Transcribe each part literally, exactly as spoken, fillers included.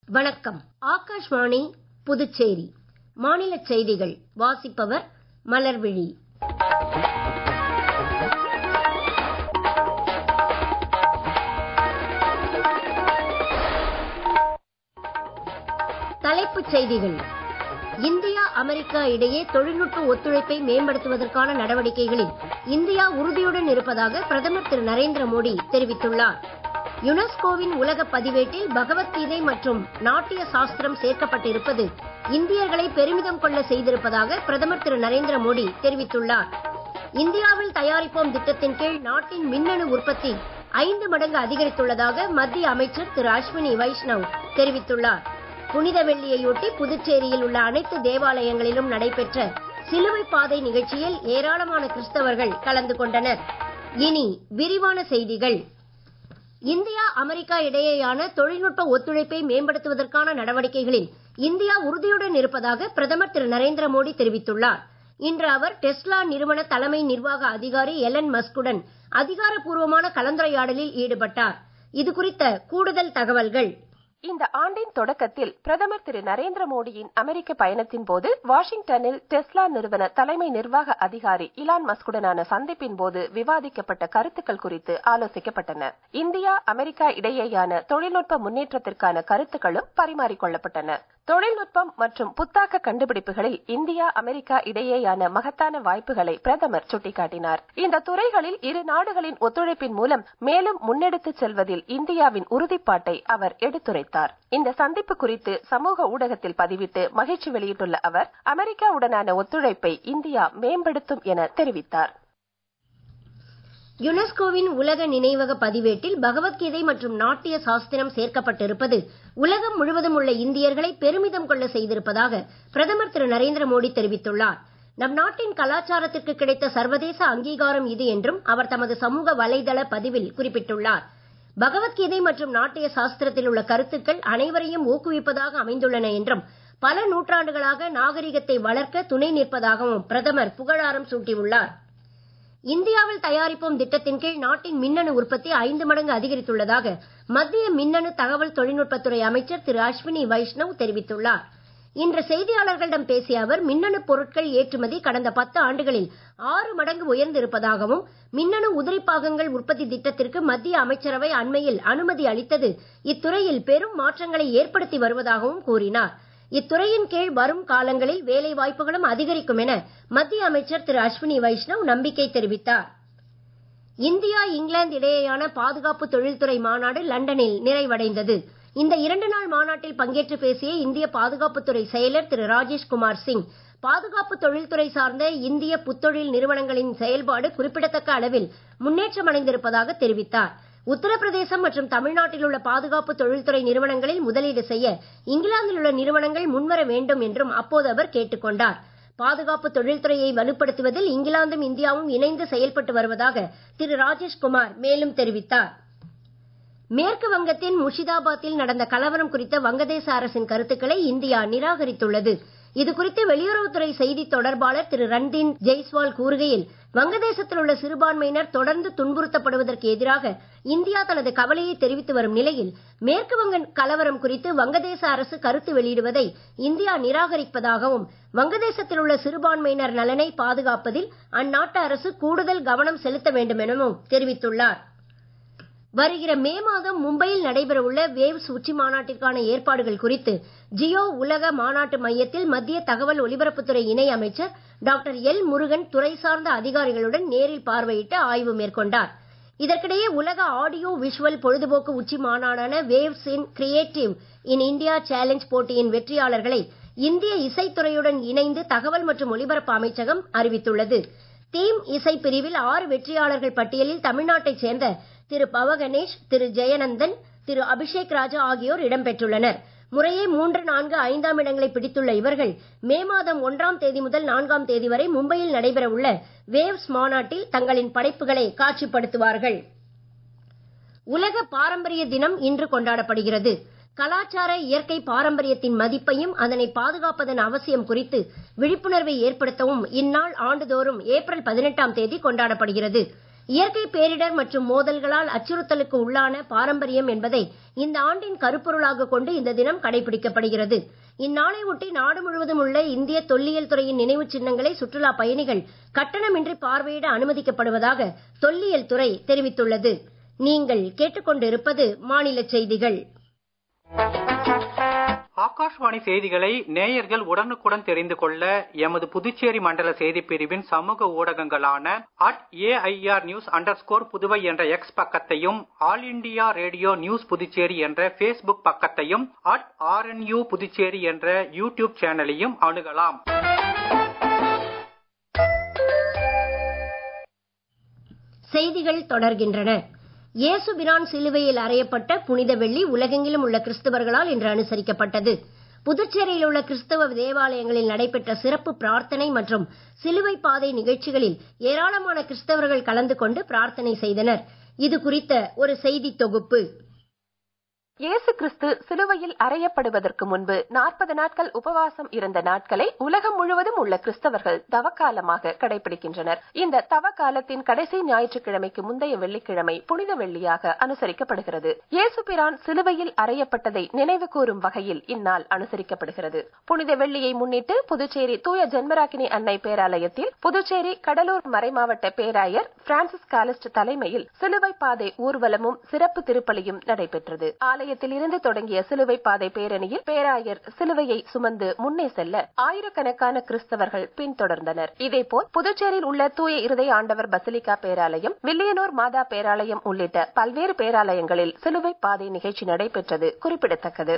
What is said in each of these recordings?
வணக்கம். ஆகாஷ்வாணி புதுச்சேரி. மாநில செய்திகள் வாசிப்பவர் மலர்விழி. தலைப்புச் செய்திகள். இந்தியா அமெரிக்கா இடையே தொழில்நுட்ப ஒத்துழைப்பை மேம்படுத்துவதற்கான நடவடிக்கைகளில் இந்தியா உறுதியுடன் இருப்பதாக பிரதமர் திரு நரேந்திர மோடி தெரிவித்துள்ளார். யுனெஸ்கோவின் உலக பதிவேட்டில் பகவத்கீதை மற்றும் நாட்டிய சாஸ்திரம் சேர்க்கப்பட்டிருப்பது இந்தியர்களை பெருமிதம் கொள்ள செய்திருப்பதாக பிரதமர் திரு நரேந்திர மோடி தெரிவித்துள்ளார். இந்தியாவில் தயாரிப்போம் திட்டத்தின் கீழ் நாட்டின் மின்னணு உற்பத்தி ஐந்து மடங்கு அதிகரித்துள்ளதாக மத்திய அமைச்சர் திரு அஸ்வினி வைஷ்ணவ் தெரிவித்துள்ளார். புனித வெள்ளியையொட்டி புதுச்சேரியில் உள்ள அனைத்து தேவாலயங்களிலும் நடைபெற்ற சிலுவை பாதை நிகழ்ச்சியில் ஏராளமான கிறிஸ்தவர்கள் கலந்து கொண்டனர். இனி விரிவான செய்திகள். இந்தியா அமெரிக்கா இடையேயான தொழில்நுட்ப ஒத்துழைப்பை மேம்படுத்துவதற்கான நடவடிக்கைகளில் இந்தியா உறுதியுடன் இருப்பதாக பிரதமர் திரு நரேந்திர மோடி தெரிவித்துள்ளார். இன்று அவர் டெஸ்லா நிறுவன தலைமை நிர்வாக அதிகாரி எலன் மஸ்குடன் அதிகாரப்பூர்வமான கலந்துரையாடலில் ஈடுபட்டார். இது குறித்த கூடுதல் தகவல்கள். இந்த ஆண்டின் தொடக்கத்தில் பிரதமர் திரு நரேந்திர மோடியின் அமெரிக்க பயணத்தின் போது வாஷிங்டனில் டெஸ்லா நிறுவன தலைமை நிர்வாக அதிகாரி இலான் மஸ்குடனான சந்திப்பின் போது விவாதிக்கப்பட்ட கருத்துக்கள் குறித்து ஆலோசிக்கப்பட்டன. இந்தியா அமெரிக்கா இடையேயான தொழில்நுட்ப முன்னேற்றத்திற்கான கருத்துக்களும் பரிமாறிக்கொள்ளப்பட்டன. தொழில்நுட்பம் மற்றும் புத்தாக்க கண்டுபிடிப்புகளில் இந்தியா அமெரிக்கா இடையேயான மகத்தான வாய்ப்புகளை பிரதமர் சுட்டிக்காட்டினார். இந்த துறைகளில் இரு நாடுகளின் ஒத்துழைப்பின் மூலம் மேலும் முன்னெடுத்துச் செல்வதில் இந்தியாவின் உறுதிப்பாட்டை அவர் எடுத்துரைத்தார். இந்த சந்திப்பு குறித்து சமூக ஊடகத்தில் பதிவிட்டு மகிழ்ச்சி வெளியிட்டுள்ள அவர் அமெரிக்காவுடனான ஒத்துழைப்பை இந்தியா மேம்படுத்தும் என தெரிவித்தார். யுனெஸ்கோவின் உலக நினைவக பதிவேட்டில் பகவத்கீதை மற்றும் நாட்டிய சாஸ்திரம் சேர்க்கப்பட்டிருப்பது உலகம் முழுவதும் உள்ள இந்தியர்களை பெருமிதம் கொள்ள செய்திருப்பதாக பிரதமர் திரு நரேந்திர மோடி தெரிவித்துள்ளார். நம் நாட்டின் கலாச்சாரத்திற்கு கிடைத்த சர்வதேச அங்கீகாரம் இது என்றும் அவர் தமது சமூக வலைதள பதிவில் குறிப்பிட்டுள்ளார். பகவத்கீதை மற்றும் நாட்டிய சாஸ்திரத்தில் உள்ள கருத்துக்கள் அனைவரையும் ஊக்குவிப்பதாக அமைந்துள்ளன என்றும் பல நூற்றாண்டுகளாக நாகரிகத்தை வளர்க்க துணை நிற்பதாகவும் பிரதமர் புகழாரம் சூட்டியுள்ளார். இந்தியாவில் தயாரிப்போம் திட்டத்தின் கீழ் நாட்டின் மின்னணு உற்பத்தி ஐந்து மடங்கு அதிகரித்துள்ளதாக மத்திய மின்னணு தகவல் தொழில்நுட்பத்துறை அமைச்சர் திரு அஸ்வினி வைஷ்ணவ் தெரிவித்துள்ளார். இன்று செய்தியாளர்களிடம் பேசிய அவர் மின்னணு பொருட்கள் ஏற்றுமதி கடந்த பத்து ஆண்டுகளில் ஆறு மடங்கு உயர்ந்திருப்பதாகவும் மின்னணு உதிரிப்பாகங்கள் உற்பத்தி திட்டத்திற்கு மத்திய அமைச்சரவை அண்மையில் அனுமதி அளித்தது இத்துறையில் பெரும் மாற்றங்களை ஏற்படுத்தி வருவதாகவும் கூறினார். இத்துறையின் கீழ் வரும் காலங்களில் வேலை வாய்ப்புகளும் அதிகரிக்கும் என மத்திய அமைச்சர் திரு அஸ்வினி வைஷ்ணவ் நம்பிக்கை தெரிவித்தார். இந்தியா இங்கிலாந்து இடையேயான பாதுகாப்பு தொழில்துறை மாநாடு லண்டனில் நிறைவடைந்தது. இந்த இரண்டு நாள் மாநாட்டில் பங்கேற்று பேசிய இந்திய பாதுகாப்புத்துறை செயலர் திரு ராஜேஷ் குமார் சிங் பாதுகாப்பு தொழில்துறை சார்ந்த இந்திய புத்தொழில் நிறுவனங்களின் செயல்பாடு குறிப்பிடத்தக்க அளவில் முன்னேற்றம் அடைந்திருப்பதாக தெரிவித்தார். உத்தரப்பிரதேசம் மற்றும் தமிழ்நாட்டில் உள்ள பாதுகாப்பு தொழில்துறை நிறுவனங்களில் முதலீடு செய்ய இங்கிலாந்தில் உள்ள நிறுவனங்கள் முன்வர வேண்டும் என்றும் அப்போது அவர் கேட்டுக் கொண்டார். பாதுகாப்பு தொழில்துறையை வலுப்படுத்துவதில் இங்கிலாந்தும் இந்தியாவும் இணைந்து செயல்பட்டு வருவதாக திரு ராஜேஷ்குமார் மேலும் தெரிவித்தார். மேற்கு வங்கத்தின் முர்ஷிதாபாத்தில் நடந்த கலவரம் குறித்த வங்கதேச அரசின் கருத்துக்களை இந்தியா நிராகரித்துள்ளது. இதுகுறித்து வெளியுறவுத்துறை செய்தி தொடர்பாளர் திரு ரன்தீன் ஜெய்ஸ்வால் கூறுகையில் வங்கதேசத்தில் உள்ள சிறுபான்மையினர் தொடர்ந்து துன்புறுத்தப்படுவதற்கு எதிராக இந்தியா தனது கவலையை தெரிவித்து வரும் நிலையில் மேற்கு வங்க கலவரம் குறித்து வங்கதேச அரசு கருத்து வெளியிடுவதை இந்தியா நிராகரிப்பதாகவும் வங்கதேசத்தில் உள்ள சிறுபான்மையினர் நலனை பாதுகாப்பதில் அந்நாட்டு அரசு கூடுதல் கவனம் செலுத்த வேண்டும் எனவும் தெரிவித்துள்ளார். வருகிற மே மாதம் மும்பையில் நடைபெறவுள்ள வேவ்ஸ் உச்சி மாநாட்டிற்கான ஏற்பாடுகள் குறித்து ஜியோ உலக மாநாட்டு மையத்தில் மத்திய தகவல் ஒலிபரப்புத்துறை இணை அமைச்சர் டாக்டர் எல் முருகன் துறை சார்ந்த அதிகாரிகளுடன் நேரில் பார்வையிட்டு ஆய்வு மேற்கொண்டார். இதற்கிடையே உலக ஆடியோ விஷுவல் பொழுதுபோக்கு உச்சி மாநாடான waves in creative in India challenge போட்டியின் வெற்றியாளர்களை இந்திய இசைத்துறையுடன் இணைந்து தகவல் மற்றும் ஒலிபரப்பு அமைச்சகம் அறிவித்துள்ளது. தீம் இசை பிரிவில் ஆறு வெற்றியாளர்கள் பட்டியலில் தமிழ்நாட்டைச் சேர்ந்த திரு பவகணேஷ், திரு ஜெயநந்தன், திரு அபிஷேக் ராஜா ஆகியோர் இடம்பெற்றுள்ளனர். முறையே மூன்று, நான்கு, ஐந்தாம் இடங்களை பிடித்துள்ள இவர்கள் மே மாதம் ஒன்றாம் தேதி முதல் நான்காம் தேதி வரை மும்பையில் நடைபெற உள்ள வேவ்ஸ் மாநாட்டில் தங்களின் படைப்புகளை காட்சிப்படுத்துவார்கள். உலக பாரம்பரிய தினம் இன்று கொண்டாடப்படுகிறது. கலாச்சார இயற்கை பாரம்பரியத்தின் மதிப்பையும் அதனை பாதுகாப்பதன் அவசியம் குறித்து விழிப்புணர்வை ஏற்படுத்தவும் இந்நாள் ஆண்டுதோறும் ஏப்ரல் பதினெட்டாம் தேதி கொண்டாடப்படுகிறது. இயற்கை பேரிடர் மற்றும் மோதல்களால் அச்சுறுத்தலுக்கு உள்ளான பாரம்பரியம் என்பதை இந்த ஆண்டின் கருப்பொருளாக கொண்டு இந்த தினம் கடைபிடிக்கப்படுகிறது. இந்நாளை ஒட்டி நாடு முழுவதும் உள்ள இந்திய தொல்லியல் துறையின் நினைவு சின்னங்களை சுற்றுலா பயணிகள் கட்டணமின்றி பார்வையிட அனுமதிக்கப்படுவதாக தொல்லியல் துறை தெரிவித்துள்ளது. நீங்கள் கேட்டுக்கொண்டிருப்பது மாநில செய்திகள். ஆகாஷ்வாணி செய்திகளை நேயர்கள் உடனுக்குடன் தெரிந்து கொள்ள எமது புதுச்சேரி மண்டல செய்தி பிரிவின் சமூக ஊடகங்களான at AIR news underscore Puduvai என்ற எக்ஸ் பக்கத்தையும், all India radio news Puducherry என்ற பேஸ்புக் பக்கத்தையும், அட் ஆர்என்யூ புதுச்சேரி என்ற யூடியூப் சேனலையும் அணுகலாம். செய்திகள் தொடர்கின்றன. இயேசுபிரான் சிலுவையில் அறையப்பட்ட புனித வெள்ளி உலகெங்கிலும் உள்ள கிறிஸ்தவர்களால் இன்று அனுசரிக்கப்பட்டது. புதுச்சேரியில் உள்ள கிறிஸ்தவ தேவாலயங்களில் நடைபெற்ற சிறப்பு பிரார்த்தனை மற்றும் சிலுவை பாதை நிகழ்ச்சிகளில் ஏராளமான கிறிஸ்தவர்கள் கலந்து கொண்டு பிரார்த்தனை செய்தனர். இது குறித்த ஒரு செய்தி தொகுப்பு. இயேசு கிறிஸ்து சிலுவையில் அறையப்படுவதற்கு முன்பு நாற்பது நாட்கள் உபவாசம் இருந்த நாட்களை உலகம் முழுவதும் உள்ள கிறிஸ்தவர்கள் தவக்காலமாக கடைபிடிக்கின்றனர். இந்த தவக்காலத்தின் கடைசி ஞாயிற்றுக்கிழமைக்கு முந்தைய வெள்ளிக்கிழமை புனித வெள்ளியாக அனுசரிக்கப்படுகிறது. இயேசு பிரான் சிலுவையில் அறையப்பட்டதை நினைவு கூறும் வகையில் இந்நாள் அனுசரிக்கப்படுகிறது. புனித வெள்ளியை முன்னிட்டு புதுச்சேரி தூய ஜென்மராக்கினி அன்னை பேராலயத்தில் புதுச்சேரி கடலூர் மறைமாவட்ட பேராயர் பிரான்சிஸ் காலிஸ்ட் தலைமையில் சிலுவை பாதை ஊர்வலமும் சிறப்பு திருப்பலியும் நடைபெற்றது. ஆலய இருந்து தொடங்கிய சிலுவை பாதை பேரணியில் பேராயர் சிலுவையை சுமந்து முன்னே செல்ல ஆயிரக்கணக்கான கிறிஸ்தவர்கள் பின்தொடர்ந்தனர். இதேபோல் புதுச்சேரியில் உள்ள தூய இருதய ஆண்டவர் பசிலிகா பேராலயம், வில்லியனூர் மாதா பேராலயம் உள்ளிட்ட பல்வேறு பேராலயங்களில் சிலுவை பாதை நிகழ்ச்சி நடைபெற்றது குறிப்பிடத்தக்கது.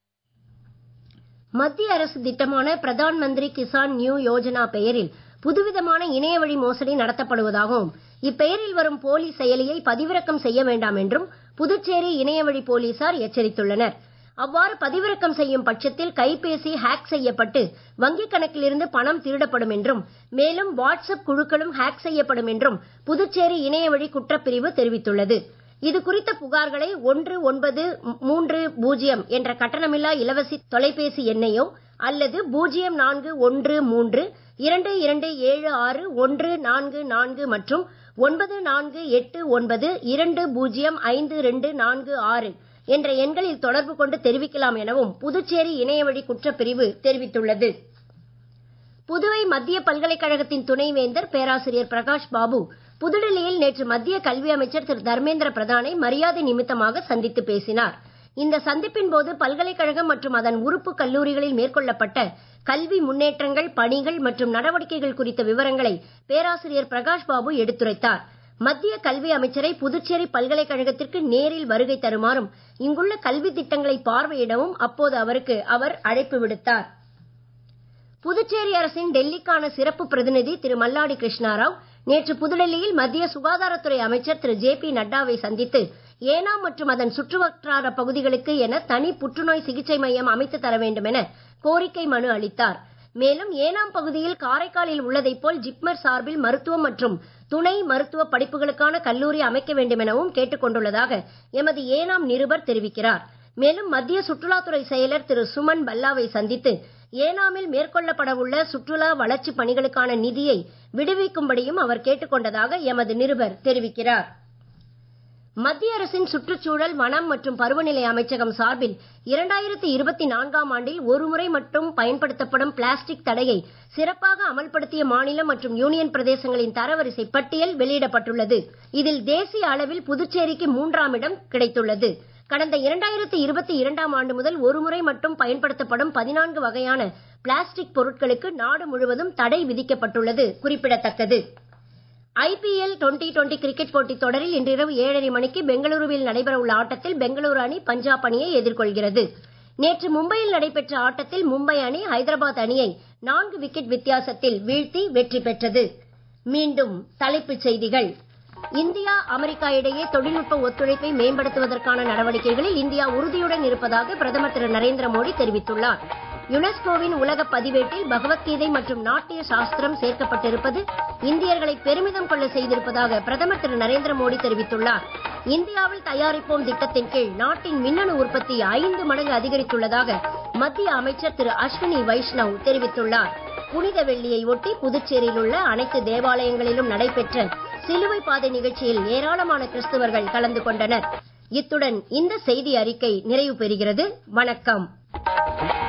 மத்திய அரசு திட்டமான பிரதான் மந்திரி கிசான் நியூ யோஜனா பெயரில் புதுவிதமான இணைய வழி மோசடி நடத்தப்படுவதாகவும் இப்பெயரில் வரும் போலி செயலியை பதிவிறக்கம் செய்ய வேண்டாம் என்றும் புதுச்சேரி இணையவழி போலீசார் எச்சரித்துள்ளனர். அவ்வாறு பதிவிறக்கம் செய்யும் பட்சத்தில் கைபேசி ஹேக் செய்யப்பட்டு வங்கிக் கணக்கிலிருந்து பணம் திருடப்படும் என்றும், மேலும் வாட்ஸ்அப் குழுக்களும் ஹேக் செய்யப்படும் என்றும் புதுச்சேரி இணையவழி குற்றப்பிரிவு தெரிவித்துள்ளது. இது குறித்த புகார்களை ஒன்று ஒன்பது மூன்று பூஜ்ஜியம் என்ற கட்டணமில்லா இலவச தொலைபேசி எண்ணையோ அல்லது பூஜ்ஜியம் நான்கு ஒன்று மூன்று இரண்டு இரண்டு ஏழு ஆறு ஒன்று நான்கு நான்கு மற்றும் ஒன்பது நான்கு எட்டு ஒன்பது இரண்டு பூஜ்ஜியம் ஐந்து இரண்டு நான்கு ஆறு என்ற எண்களில் தொடர்பு கொண்டு தெரிவிக்கலாம் எனவும் புதுச்சேரி இணையவழி குற்றப்பிரிவு தெரிவித்துள்ளது. புதுவை மத்திய பல்கலைக்கழகத்தின் துணைவேந்தர் பேராசிரியர் பிரகாஷ் பாபு புதுடெல்லியில் நேற்று மத்திய கல்வி அமைச்சர் திரு தர்மேந்திர பிரதானை மரியாதை நிமித்தமாக சந்தித்து பேசினார். இந்த சந்திப்பின் போது பல்கலைக்கழகம் மற்றும் அதன் உறுப்பு கல்லூரிகளில் மேற்கொள்ளப்பட்ட கல்வி முன்னேற்றங்கள், பணிகள் மற்றும் நடவடிக்கைகள் குறித்த விவரங்களை பேராசிரியர் பிரகாஷ் பாபு எடுத்துரைத்தார். மத்திய கல்வி அமைச்சரை புதுச்சேரி பல்கலைக்கழகத்திற்கு நேரில் வருகை தருமாறும் இங்குள்ள கல்வி திட்டங்களை பார்வையிடவும் அப்போது அவருக்கு அவர் அழைப்பு விடுத்தார். புதுச்சேரி அரசின் டெல்லிக்கான சிறப்பு பிரதிநிதி திரு மல்லாடி கிருஷ்ணாராவ் நேற்று புதுடெல்லியில் மத்திய சுகாதாரத்துறை அமைச்சர் திரு ஜே பி நட்டாவை சந்தித்து ஏனாம் மற்றும் அதன் சுற்றுவட்டார பகுதிகளுக்கு என தனி புற்றுநோய் சிகிச்சை மையம் அமைத்து தர வேண்டும் என கோரிக்கை மனு அளித்தார். மேலும் ஏனாம் பகுதியில் காரைக்காலில் உள்ளதைப் போல் ஜிப்மர் சார்பில் மருத்துவம் மற்றும் துணை மருத்துவ படிப்புகளுக்கான கல்லூரி அமைக்க வேண்டும் எனவும் கேட்டுக் கொண்டுள்ளதாக எமது ஏனாம் நிருபர் தெரிவிக்கிறார். மேலும் மத்திய சுற்றுலாத்துறை செயலர் திரு சுமன் பல்லாவை சந்தித்து ஏனாமில் மேற்கொள்ளப்பட உள்ள சுற்றுலா வளர்ச்சி பணிகளுக்கான நிதியை விடுவிக்கும்படியும் அவர் கேட்டுக் கொண்டதாக எமது நிருபர் தெரிவிக்கிறார். மத்திய அரசின் சுற்றுச்சூழல், வனம் மற்றும் பருவநிலை அமைச்சகம் சார்பில் இரண்டாயிரத்தி இருபத்தி நான்காம் ஆண்டில் ஒருமுறை மட்டும் பயன்படுத்தப்படும் பிளாஸ்டிக் தடையை சிறப்பாக அமல்படுத்திய மாநிலம் மற்றும் யூனியன் பிரதேசங்களின் தரவரிசை பட்டியல் வெளியிடப்பட்டுள்ளது. இதில் தேசிய அளவில் புதுச்சேரிக்கு மூன்றாம் இடம் கிடைத்துள்ளது. கடந்த இரண்டாயிரத்தி இருபத்தி இரண்டாம் ஆண்டு முதல் ஒருமுறை மட்டும் பயன்படுத்தப்படும் பதினான்கு வகையான பிளாஸ்டிக் பொருட்களுக்கு நாடு முழுவதும் தடை விதிக்கப்பட்டுள்ளது குறிப்பிடத்தக்கது. ஐபிஎல் டுவெண்டி டுவெண்டி கிரிக்கெட் போட்டித் தொடரில் இன்றிரவு ஏழரை மணிக்கு பெங்களூருவில் நடைபெறவுள்ள ஆட்டத்தில் பெங்களூரு அணி பஞ்சாப் அணியை எதிர்கொள்கிறது. நேற்று மும்பையில் நடைபெற்ற ஆட்டத்தில் மும்பை அணி ஹைதராபாத் அணியை நான்கு விக்கெட் வித்தியாசத்தில் வீழ்த்தி வெற்றி பெற்றது. மீண்டும் தலைப்புச் செய்திகள். இந்தியா அமெரிக்கா இடையே தொழில்நுட்ப ஒத்துழைப்பை மேம்படுத்துவதற்கான நடவடிக்கைகளில் இந்தியா உறுதியுடன் இருப்பதாக பிரதமர் திரு நரேந்திர மோடி தெரிவித்துள்ளார். யுனெஸ்கோவின் உலக பதிவேட்டில் பகவத்கீதை மற்றும் நாட்டிய சாஸ்திரம் சேர்க்கப்பட்டிருப்பது இந்தியர்களை பெருமிதம் கொள்ள செய்திருப்பதாக பிரதமர் திரு நரேந்திர மோடி தெரிவித்துள்ளார். இந்தியாவில் தயாரிப்போம் திட்டத்தின் கீழ் நாட்டின் மின்னணு உற்பத்தி ஐந்து மடங்கு அதிகரித்துள்ளதாக மத்திய அமைச்சர் திரு அஸ்வினி வைஷ்ணவ் தெரிவித்துள்ளார். புனித வெள்ளியை ஒட்டி புதுச்சேரியில் உள்ள அனைத்து தேவாலயங்களிலும் நடைபெற்ற சிலுவை பாதை நிகழ்ச்சியில் ஏராளமான கிறிஸ்தவர்கள் கலந்து கொண்டனர். இத்துடன் இந்த செய்தி அறிக்கை நிறைவு பெறுகிறது. வணக்கம்.